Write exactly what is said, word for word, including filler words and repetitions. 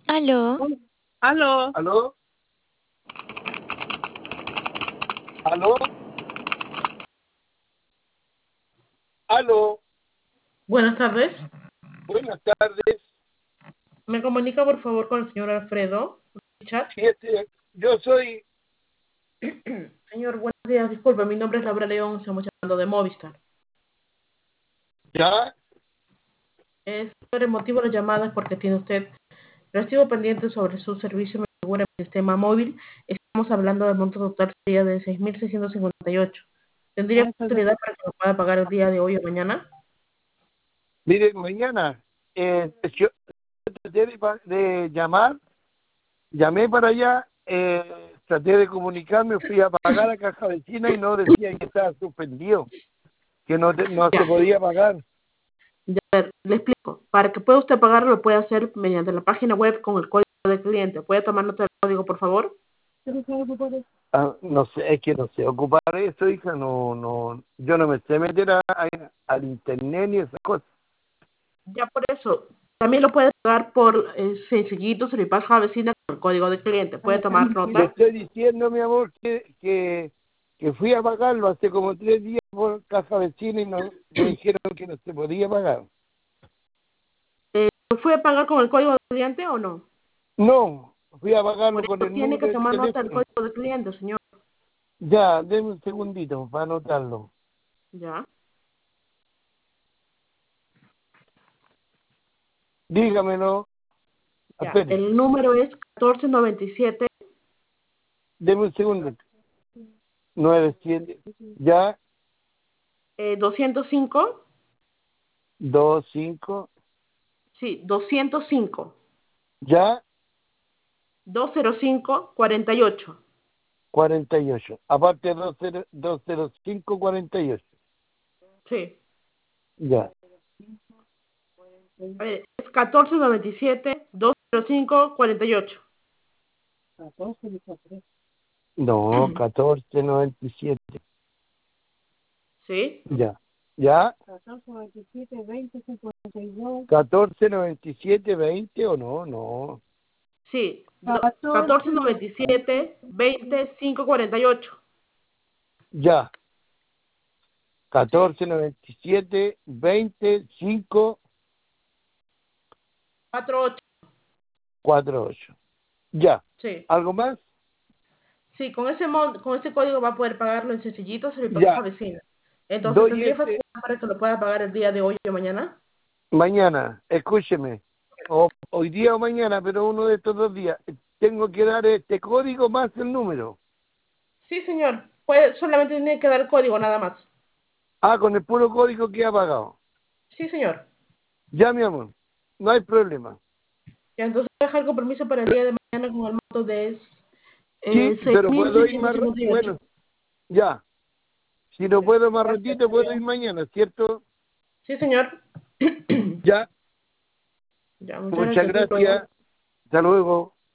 Aló. Aló. ¿Aló? ¿Aló? ¿Aló? Buenas tardes. Buenas tardes. ¿Me comunica por favor con el señor Alfredo Richard? Sí, este, yo soy... Señor, buenos días. Disculpe, mi nombre es Laura León. Estamos llamando de Movistar. ¿Ya? Es por el motivo de la llamada es porque tiene usted recibo pendiente sobre su servicio de seguro en el sistema móvil. Estamos hablando del monto total sería de seis mil seiscientos cincuenta y ocho. ¿Tendría oportunidad para que lo pueda pagar el día de hoy o mañana? Mire, mañana eh, yo traté de, pa- de llamar, llamé para allá, eh, traté de comunicarme, fui a pagar a Caja Vecina y no decía que estaba suspendido, que no, te- no se podía pagar. Ya, a ver, le explico. Para que pueda usted pagarlo, lo puede hacer mediante la página web con el código de cliente. ¿Puede tomar nota del código, por favor? Ah, no sé, es que no sé ocupar eso, hija, no, no, yo no me sé meter a- a- al internet ni esas cosas. Ya por eso. También lo puede pagar por eh, sencillito, se le pasa a la vecina con el código de cliente. ¿Puede tomar Le nota? estoy diciendo, mi amor, que, que, que fui a pagarlo hace como tres días por Caja Vecina y no, me dijeron que no se podía pagar. Eh, ¿Lo fue a pagar con el código de cliente o no? No, fui a pagarlo Por con eso el tiene número que de tomar nota del teléfono. código de cliente, señor. Ya, denme un segundito para anotarlo. Ya. Dígamelo. Ya. Espere, El número es catorce noventa y siete, denme un segundo. Nueve siete. Ya, eh, doscientos cinco. dos cinco. Sí, doscientos cinco. Ya, doscientos cinco, cuarenta y ocho. cuarenta y ocho. Aparte dos cero cinco cuarenta y ocho. Sí. Ya. A ver, es catorce noventa y siete, doscientos cinco, cuarenta y ocho. No, catorce noventa y siete. ¿Sí? Ya. ¿Ya? catorce noventa y siete veinte o no, no. Sí. do- catorce noventa y siete, veinte, cinco cuarenta y ocho. Ya. ¿Sí? catorce noventa y siete veinte cinco cuarenta y ocho. cuarenta y ocho. Ya. Sí. ¿Algo más? Sí, con ese mon- con ese código va a poder pagarlo en sencillito, se le pasa a Ya. vecina. Entonces, Doy ¿tendría este facilidad para que lo pueda pagar el día de hoy o mañana? mañana. Escúcheme. O, hoy día o mañana, pero uno de estos dos días. Tengo que dar este código más el número. Sí, señor. Puede, solamente tiene que dar el código nada más. Ah, con el puro código que ha pagado. Sí, señor. Ya, mi amor. No hay problema. Ya, entonces voy a dejar el compromiso para el día de mañana con el monto de Sí, eh, seis pero mil puedo ir seiscientos más... ra- cincuenta y ocho. Bueno, ya. Si no puedo más Gracias, ratito, puedo ir señor. mañana, ¿cierto? Sí, señor. Ya. Ya, muchas Muchas gracias. Hasta luego. gracias. Hasta luego.